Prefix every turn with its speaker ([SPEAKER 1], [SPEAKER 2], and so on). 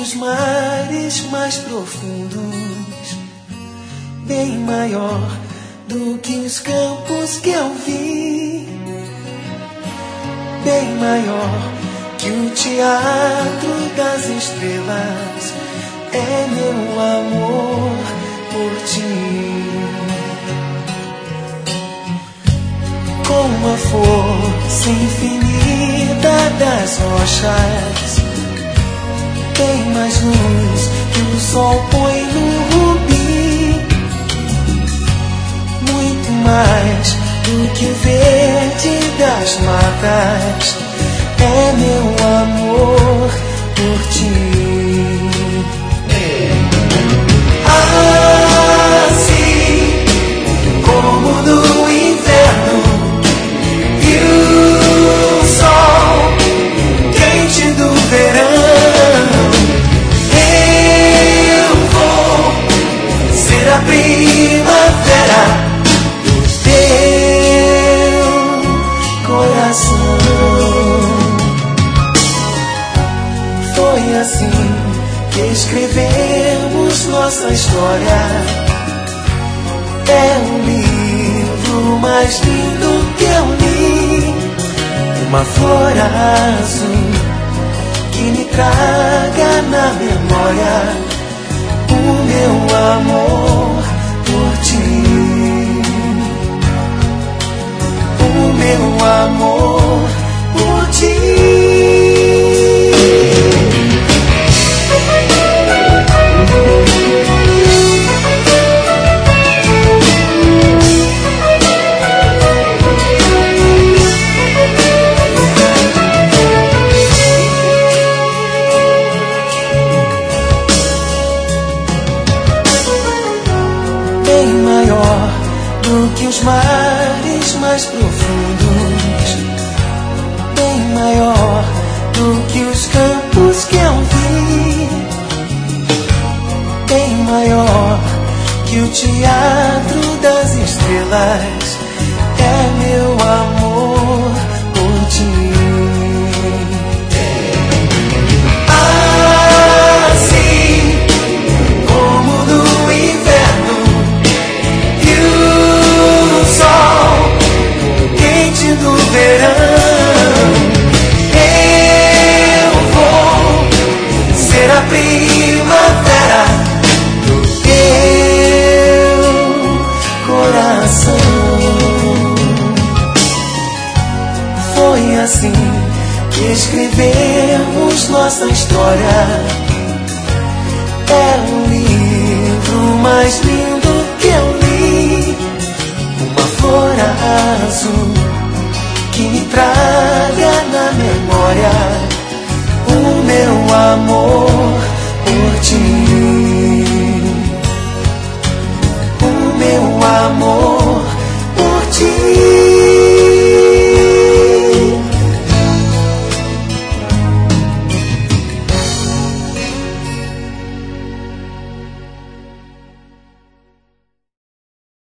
[SPEAKER 1] os mares mais profundos, bem maior do que os campos que eu vi, bem maior que o teatro das estrelas, é meu amor por ti. Com a força infinita das rochas, tem mais luz que o sol põe no rubi, muito mais do que o verde das matas, é meu amor por ti. Assim como no inverno e o sol quente do verão, eu vou ser a primavera do teu coração. Foi assim que escrevemos nossa história. É o livro mais lindo que eu li, uma flor azul que me traga na memória o meu amor por ti, o meu amor por ti. Bem maior do que os mares mais profundos, bem maior do que os campos que eu vi, bem maior que o teatro das estrelas, é meu amor por ti. Assim como no inverno sol quente do verão, eu vou ser a primavera do teu coração. Foi assim que escrevemos nossa história. É o livro mais lindo que eu li, uma flor azul que me traga na memória o meu amor por ti.